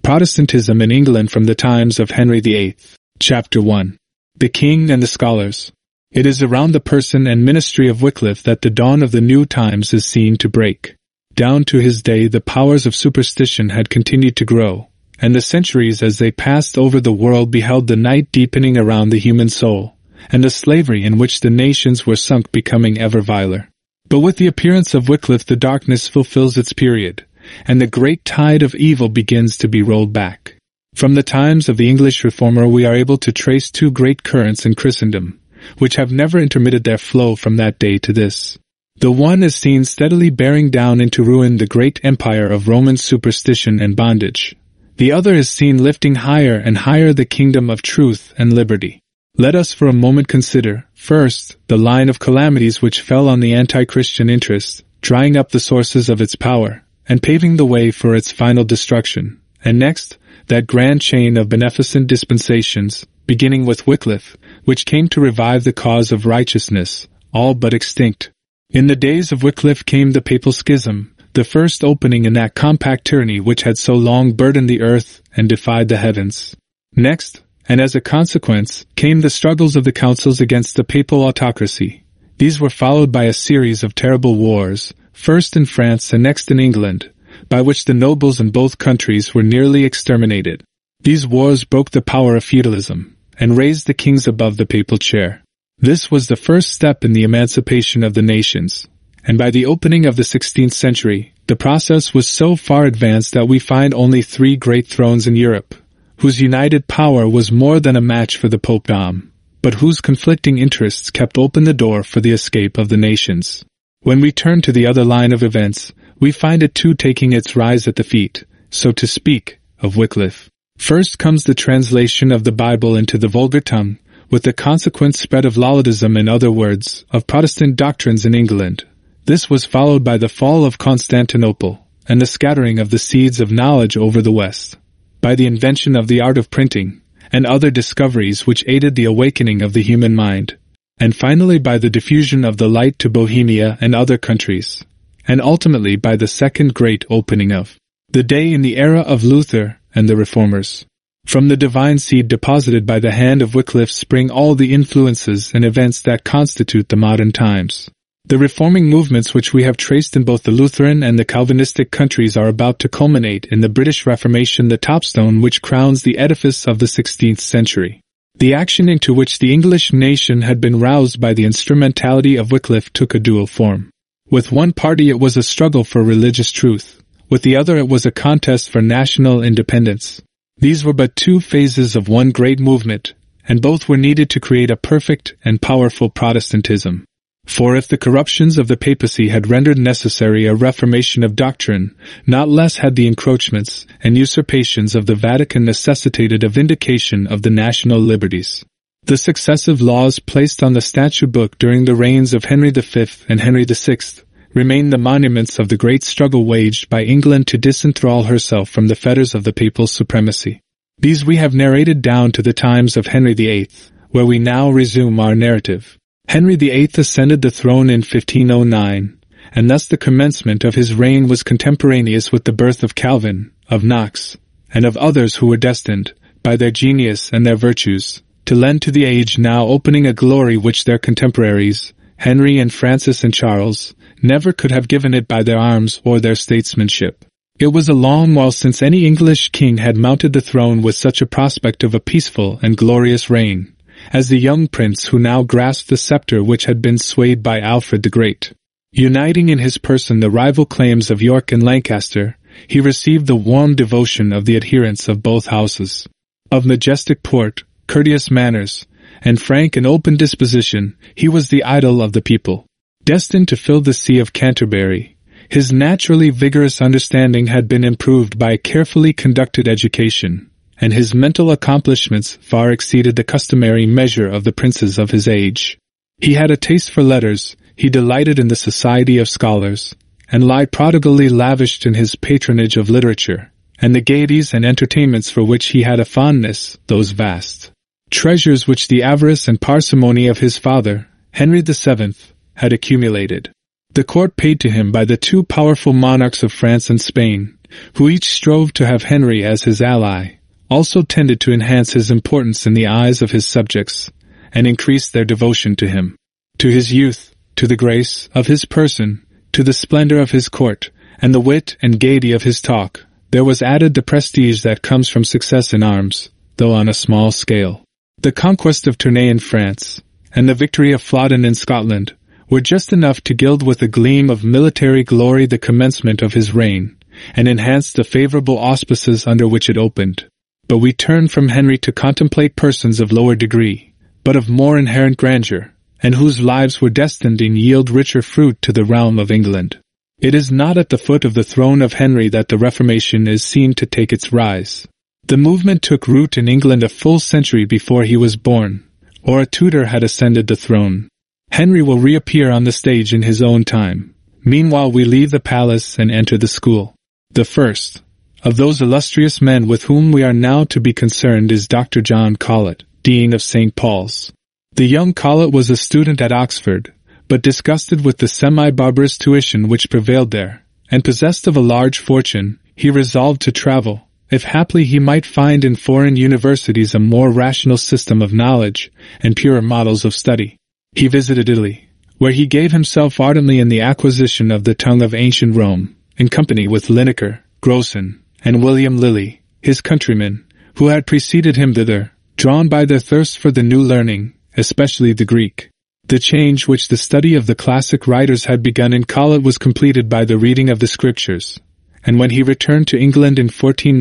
Protestantism in England from the times of Henry VIII. Chapter 1. The King and the Scholars. It is around the person and ministry of Wycliffe that the dawn of the new times is seen to break. Down to his day the powers of superstition had continued to grow, and the centuries as they passed over the world beheld the night deepening around the human soul, and the slavery in which the nations were sunk becoming ever viler. But with the appearance of Wycliffe the darkness fulfills its period, and the great tide of evil begins to be rolled back. From the times of the English Reformer we are able to trace two great currents in Christendom, which have never intermitted their flow from that day to this. The one is seen steadily bearing down into ruin the great empire of Roman superstition and bondage. The other is seen lifting higher and higher the kingdom of truth and liberty. Let us for a moment consider, first, the line of calamities which fell on the anti-Christian interest, drying up the sources of its power, and paving the way for its final destruction, and next, that grand chain of beneficent dispensations, beginning with Wycliffe, which came to revive the cause of righteousness, all but extinct. In the days of Wycliffe came the Papal Schism, the first opening in that compact tyranny which had so long burdened the earth and defied the heavens. Next, and as a consequence, came the struggles of the councils against the papal autocracy. These were followed by a series of terrible wars, first in France and next in England, by which the nobles in both countries were nearly exterminated. These wars broke the power of feudalism, and raised the kings above the papal chair. This was the first step in the emancipation of the nations, and by the opening of the 16th century, the process was so far advanced that we find only 3 great thrones in Europe, whose united power was more than a match for the popedom, but whose conflicting interests kept open the door for the escape of the nations. When we turn to the other line of events, we find it too taking its rise at the feet, so to speak, of Wycliffe. First comes the translation of the Bible into the vulgar tongue, with the consequent spread of Lollardism, in other words, of Protestant doctrines in England. This was followed by the fall of Constantinople, and the scattering of the seeds of knowledge over the West, by the invention of the art of printing, and other discoveries which aided the awakening of the human mind, and finally by the diffusion of the light to Bohemia and other countries, and ultimately by the second great opening of the day in the era of Luther and the Reformers. From the divine seed deposited by the hand of Wycliffe spring all the influences and events that constitute the modern times. The reforming movements which we have traced in both the Lutheran and the Calvinistic countries are about to culminate in the British Reformation, the topstone which crowns the edifice of the 16th century. The action into which the English nation had been roused by the instrumentality of Wycliffe took a dual form. With one party it was a struggle for religious truth, with the other it was a contest for national independence. These were but 2 phases of one great movement, and both were needed to create a perfect and powerful Protestantism. For if the corruptions of the papacy had rendered necessary a reformation of doctrine, not less had the encroachments and usurpations of the Vatican necessitated a vindication of the national liberties. The successive laws placed on the statute book during the reigns of Henry V and Henry VI remain the monuments of the great struggle waged by England to disenthrall herself from the fetters of the papal supremacy. These we have narrated down to the times of Henry VIII, where we now resume our narrative. Henry VIII ascended the throne in 1509, and thus the commencement of his reign was contemporaneous with the birth of Calvin, of Knox, and of others who were destined, by their genius and their virtues, to lend to the age now opening a glory which their contemporaries, Henry and Francis and Charles, never could have given it by their arms or their statesmanship. It was a long while since any English king had mounted the throne with such a prospect of a peaceful and glorious reign, as the young prince who now grasped the scepter which had been swayed by Alfred the Great. Uniting in his person the rival claims of York and Lancaster, he received the warm devotion of the adherents of both houses. Of majestic port, courteous manners, and frank and open disposition, he was the idol of the people. Destined to fill the see of Canterbury, his naturally vigorous understanding had been improved by a carefully conducted education, and his mental accomplishments far exceeded the customary measure of the princes of his age. He had a taste for letters, he delighted in the society of scholars, and lie prodigally lavished in his patronage of literature, and the gaieties and entertainments for which he had a fondness, those vast treasures which the avarice and parsimony of his father, Henry VII, had accumulated. The court paid to him by the 2 powerful monarchs of France and Spain, who each strove to have Henry as his ally, also tended to enhance his importance in the eyes of his subjects, and increase their devotion to him. To his youth, to the grace of his person, to the splendor of his court, and the wit and gaiety of his talk, there was added the prestige that comes from success in arms, though on a small scale. The conquest of Tournai in France, and the victory of Flodden in Scotland, were just enough to gild with a gleam of military glory the commencement of his reign, and enhance the favorable auspices under which it opened. But we turn from Henry to contemplate persons of lower degree, but of more inherent grandeur, and whose lives were destined to yield richer fruit to the realm of England. It is not at the foot of the throne of Henry that the Reformation is seen to take its rise. The movement took root in England a full century before he was born, or a Tudor had ascended the throne. Henry will reappear on the stage in his own time. Meanwhile we leave the palace and enter the school. The first of those illustrious men with whom we are now to be concerned is Dr. John Colet, Dean of St. Paul's. The young Colet was a student at Oxford, but disgusted with the semi-barbarous tuition which prevailed there, and possessed of a large fortune, he resolved to travel, if haply he might find in foreign universities a more rational system of knowledge, and purer models of study. He visited Italy, where he gave himself ardently in the acquisition of the tongue of ancient Rome, in company with Linacre, Grocyn, and William Lilly, his countrymen, who had preceded him thither, drawn by their thirst for the new learning, especially the Greek. The change which the study of the classic writers had begun in Colet was completed by the reading of the Scriptures, and when he returned to England in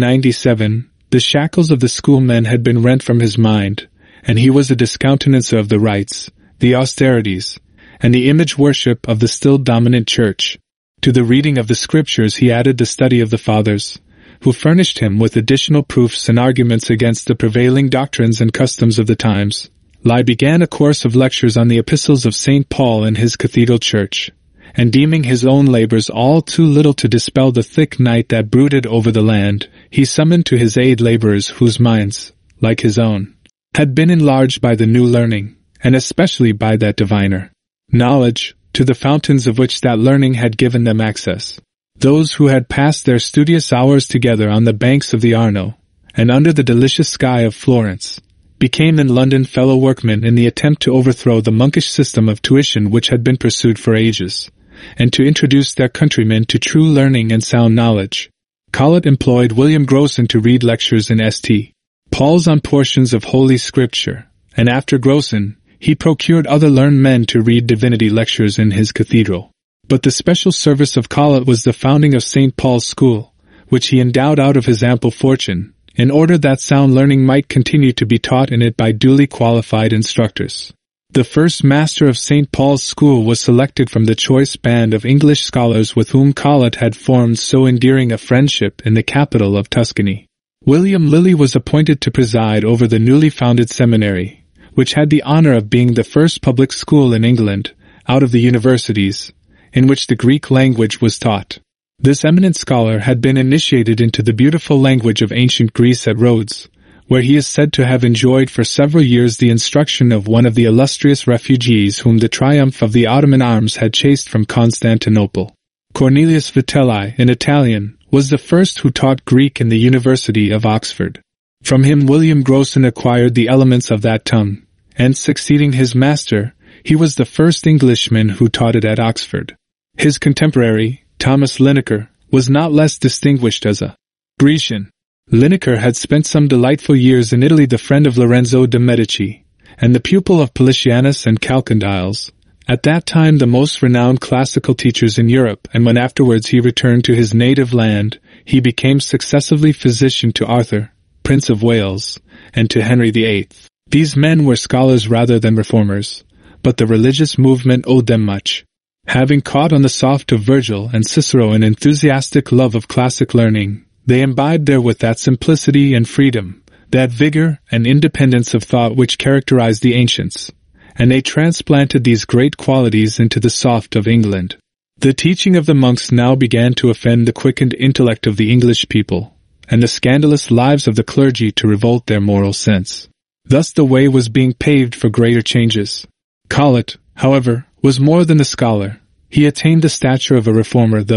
1497, the shackles of the schoolmen had been rent from his mind, and he was a discountenancer of the rites, the austerities, and the image worship of the still dominant Church. To the reading of the Scriptures he added the study of the Fathers, who furnished him with additional proofs and arguments against the prevailing doctrines and customs of the times. Lye began a course of lectures on the epistles of St. Paul in his cathedral church, and deeming his own labors all too little to dispel the thick night that brooded over the land, he summoned to his aid laborers whose minds, like his own, had been enlarged by the new learning, and especially by that diviner knowledge, to the fountains of which that learning had given them access. Those who had passed their studious hours together on the banks of the Arno, and under the delicious sky of Florence, became in London fellow workmen in the attempt to overthrow the monkish system of tuition which had been pursued for ages, and to introduce their countrymen to true learning and sound knowledge. Colet employed William Grocyn to read lectures in St. Paul's on portions of Holy Scripture, and after Grocyn, he procured other learned men to read divinity lectures in his cathedral. But the special service of Colet was the founding of St. Paul's School, which he endowed out of his ample fortune, in order that sound learning might continue to be taught in it by duly qualified instructors. The first master of St. Paul's School was selected from the choice band of English scholars with whom Colet had formed so endearing a friendship in the capital of Tuscany. William Lilly was appointed to preside over the newly founded seminary, which had the honor of being the first public school in England, out of the universities, in which the Greek language was taught. This eminent scholar had been initiated into the beautiful language of ancient Greece at Rhodes, where he is said to have enjoyed for several years the instruction of one of the illustrious refugees whom the triumph of the Ottoman arms had chased from Constantinople. Cornelius Vitelli, an Italian, was the first who taught Greek in the University of Oxford. From him William Grocyn acquired the elements of that tongue, and succeeding his master, he was the first Englishman who taught it at Oxford. His contemporary, Thomas Linacre, was not less distinguished as a Grecian. Linacre had spent some delightful years in Italy, the friend of Lorenzo de' Medici, and the pupil of Politianus and Chalcondyles, at that time the most renowned classical teachers in Europe, and when afterwards he returned to his native land, he became successively physician to Arthur, Prince of Wales, and to Henry VIII. These men were scholars rather than reformers, but the religious movement owed them much. Having caught on the soft of Virgil and Cicero an enthusiastic love of classic learning, they imbibed therewith that simplicity and freedom, that vigor and independence of thought which characterized the ancients, and they transplanted these great qualities into the soft of England. The teaching of the monks now began to offend the quickened intellect of the English people, and the scandalous lives of the clergy to revolt their moral sense. Thus the way was being paved for greater changes. Colet, however, was more than a scholar. He attained the stature of a reformer, though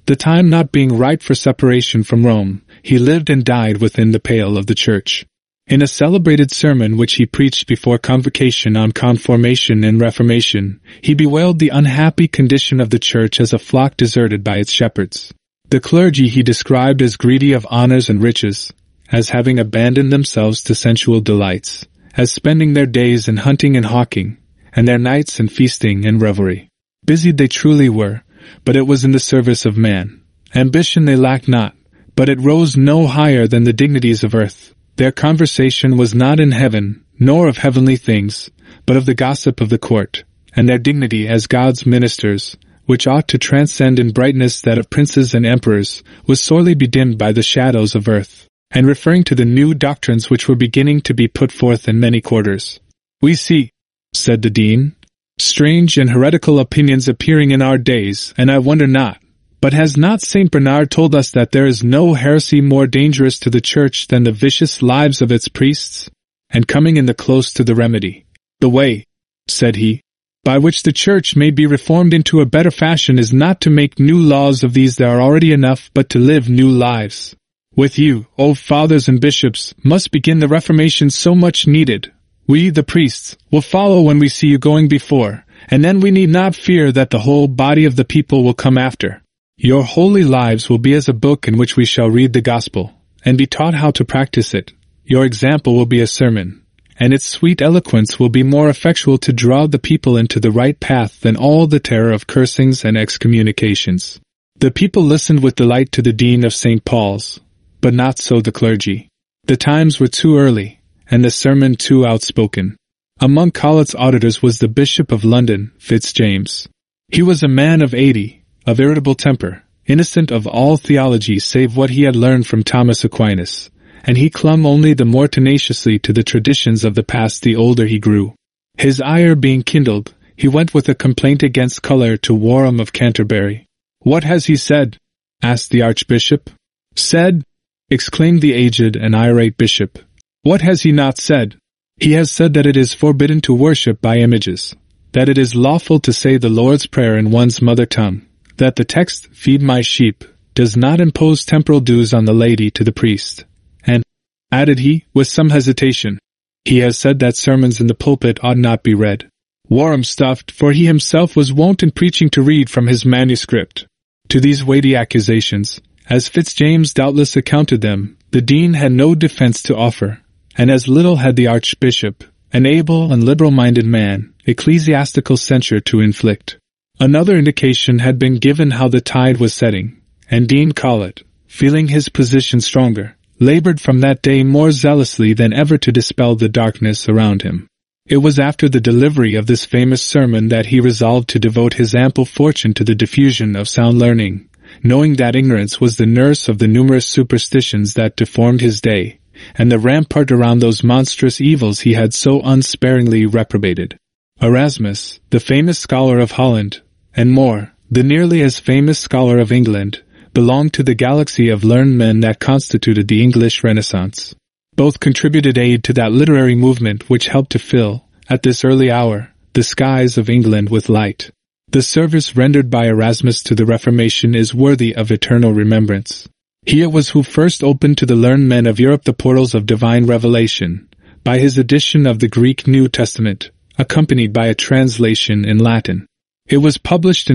The time not being ripe for separation from Rome, he lived and died within the pale of the Church. In a celebrated sermon which he preached before Convocation on Confirmation and Reformation, he bewailed the unhappy condition of the Church as a flock deserted by its shepherds. The clergy he described as greedy of honors and riches, as having abandoned themselves to sensual delights, as spending their days in hunting and hawking, and their nights in feasting and revelry. Busied they truly were, but it was in the service of man. Ambition they lacked not, but it rose no higher than the dignities of earth. Their conversation was not in heaven, nor of heavenly things, but of the gossip of the court, and their dignity as God's ministers, which ought to transcend in brightness that of princes and emperors, was sorely bedimmed by the shadows of earth, and referring to the new doctrines which were beginning to be put forth in many quarters. "We see," said the dean, "strange and heretical opinions appearing in our days, and I wonder not. But has not St. Bernard told us that there is no heresy more dangerous to the Church than the vicious lives of its priests? And coming in the close to the remedy, the way," said he, "by which the Church may be reformed into a better fashion is not to make new laws of these that are already enough, but to live new lives. With you, O fathers and bishops, must begin the reformation so much needed. We, the priests, will follow when we see you going before, and then we need not fear that the whole body of the people will come after. Your holy lives will be as a book in which we shall read the gospel, and be taught how to practice it. Your example will be a sermon, and its sweet eloquence will be more effectual to draw the people into the right path than all the terror of cursings and excommunications." The people listened with delight to the Dean of St. Paul's, but not so the clergy. The times were too early, and the sermon too outspoken. Among Collett's auditors was the Bishop of London, Fitzjames. He was a man of 80, of irritable temper, innocent of all theology save what he had learned from Thomas Aquinas, and he clung only the more tenaciously to the traditions of the past the older he grew. His ire being kindled, he went with a complaint against colour to Warham of Canterbury. "What has he said?" asked the Archbishop. "Said?" exclaimed the aged and irate bishop. "What has he not said? He has said that it is forbidden to worship by images, that it is lawful to say the Lord's Prayer in one's mother tongue, that the text, 'Feed my sheep,' does not impose temporal dues on the laity to the priest, and," added he, with some hesitation, "he has said that sermons in the pulpit ought not be read." Warham stuffed, for he himself was wont in preaching to read from his manuscript. To these weighty accusations, as Fitzjames doubtless accounted them, the dean had no defence to offer, and as little had the archbishop, an able and liberal-minded man, ecclesiastical censure to inflict. Another indication had been given how the tide was setting, and Dean Collett, feeling his position stronger, labored from that day more zealously than ever to dispel the darkness around him. It was after the delivery of this famous sermon that he resolved to devote his ample fortune to the diffusion of sound learning, knowing that ignorance was the nurse of the numerous superstitions that deformed his day, and the rampart around those monstrous evils he had so unsparingly reprobated. Erasmus, the famous scholar of Holland, and More, the nearly as famous scholar of England, belonged to the galaxy of learned men that constituted the English Renaissance. Both contributed aid to that literary movement which helped to fill, at this early hour, the skies of England with light. The service rendered by Erasmus to the Reformation is worthy of eternal remembrance. He it was who first opened to the learned men of Europe the portals of divine revelation, by his edition of the Greek New Testament, accompanied by a translation in Latin. It was published in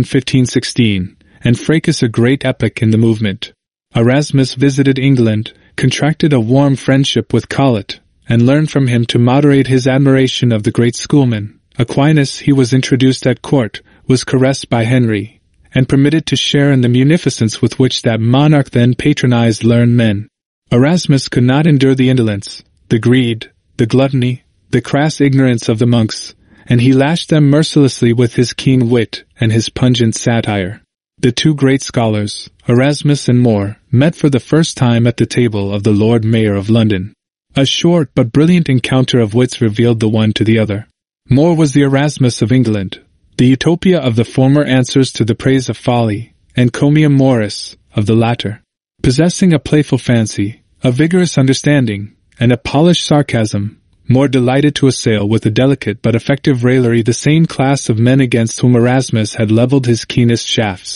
1516, and fracas a great epoch in the movement. Erasmus visited England, contracted a warm friendship with Collett, and learned from him to moderate his admiration of the great schoolman. Aquinas, he was introduced at court, was caressed by Henry, and permitted to share in the munificence with which that monarch then patronized learned men. Erasmus could not endure the indolence, the greed, the gluttony, the crass ignorance of the monks, and he lashed them mercilessly with his keen wit and his pungent satire. The two great scholars, Erasmus and More, met for the first time at the table of the Lord Mayor of London. A short but brilliant encounter of wits revealed the one to the other. More was the Erasmus of England. The Utopia of the former answers to the praise of folly, and Comium Morris of the latter. Possessing a playful fancy, a vigorous understanding, and a polished sarcasm, More delighted to assail with a delicate but effective raillery the same class of men against whom Erasmus had levelled his keenest shafts.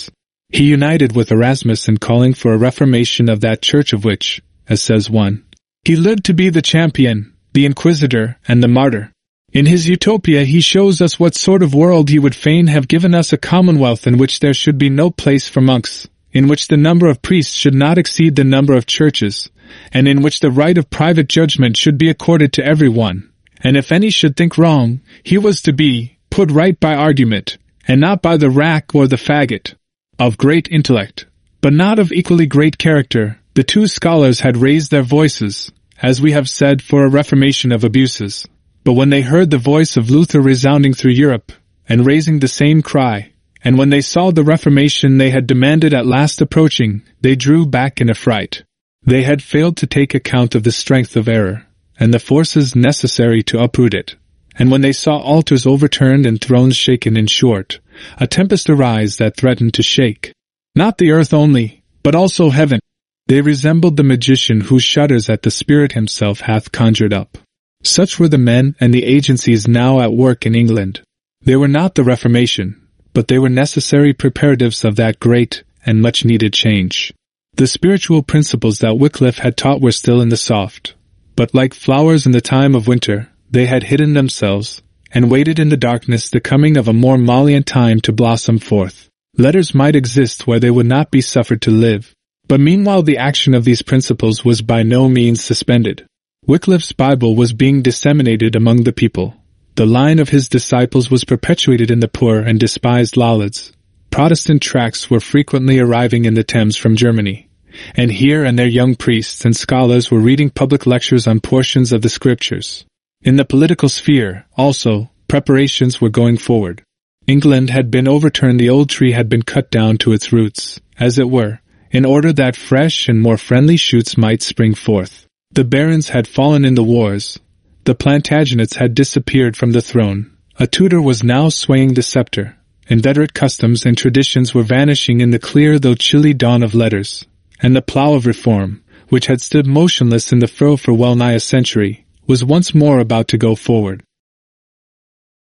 He united with Erasmus in calling for a reformation of that church of which, as says one, he lived to be the champion, the inquisitor, and the martyr. In his Utopia he shows us what sort of world he would fain have given us, a commonwealth in which there should be no place for monks, in which the number of priests should not exceed the number of churches, and in which the right of private judgment should be accorded to every one, and if any should think wrong, he was to be put right by argument, and not by the rack or the faggot. Of great intellect, but not of equally great character, the two scholars had raised their voices, as we have said, for a reformation of abuses. But when they heard the voice of Luther resounding through Europe, and raising the same cry, and when they saw the reformation they had demanded at last approaching, they drew back in affright. They had failed to take account of the strength of error, and the forces necessary to uproot it. And when they saw altars overturned and thrones shaken, in short, a tempest arise that threatened to shake, not the earth only, but also heaven, they resembled the magician who shudders at the spirit himself hath conjured up. Such were the men and the agencies now at work in England. They were not the Reformation, but they were necessary preparatives of that great and much-needed change. The spiritual principles that Wycliffe had taught were still in the soft, but like flowers in the time of winter, they had hidden themselves, and waited in the darkness the coming of a more mollient time to blossom forth. Letters might exist where they would not be suffered to live, but meanwhile the action of these principles was by no means suspended. Wycliffe's Bible was being disseminated among the people. The line of his disciples was perpetuated in the poor and despised Lollards. Protestant tracts were frequently arriving in the Thames from Germany, and here and there young priests and scholars were reading public lectures on portions of the Scriptures. In the political sphere, also, preparations were going forward. England had been overturned, the old tree had been cut down to its roots, as it were, in order that fresh and more friendly shoots might spring forth. The barons had fallen in the wars. The Plantagenets had disappeared from the throne. A Tudor was now swaying the scepter. Inveterate customs and traditions were vanishing in the clear though chilly dawn of letters. And the plough of reform, which had stood motionless in the furrow for well nigh a century, was once more about to go forward.